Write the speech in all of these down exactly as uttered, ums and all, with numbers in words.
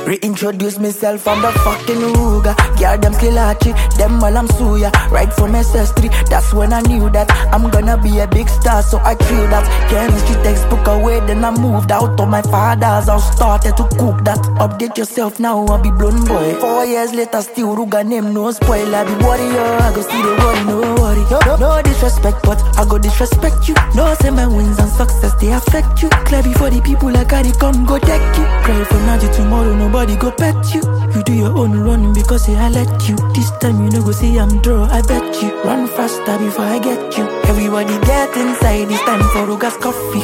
Reintroduce myself, I'm the fucking Ruga. Girl, them Skillachi, them all I'm Suya. Right from S S three, that's when I knew that I'm gonna be a big star, so I threw that chemistry textbook away, then I moved out of my father's house, started to cook that. Update yourself now, I'll be blown boy. Four years later, still Ruga name, no spoil. I be warrior, I go see the worry, no worry. No, no, no disrespect, but I go disrespect you. No say my wins and success, they affect you. Clear before the people I carry come go deck you. Cry for now, tomorrow nobody go pet you. You do your own running because say I let you. This time you know go see I'm draw, I bet you. Run faster before I get you. Everybody get inside, it's time for Ruga's coffee.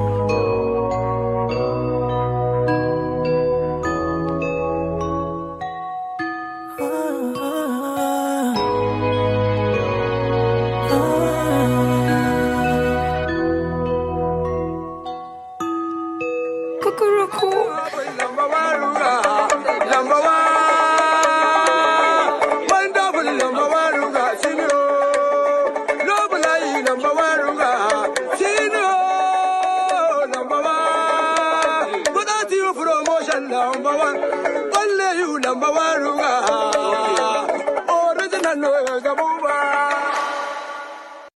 Number one, only you number one, Ruga. Original,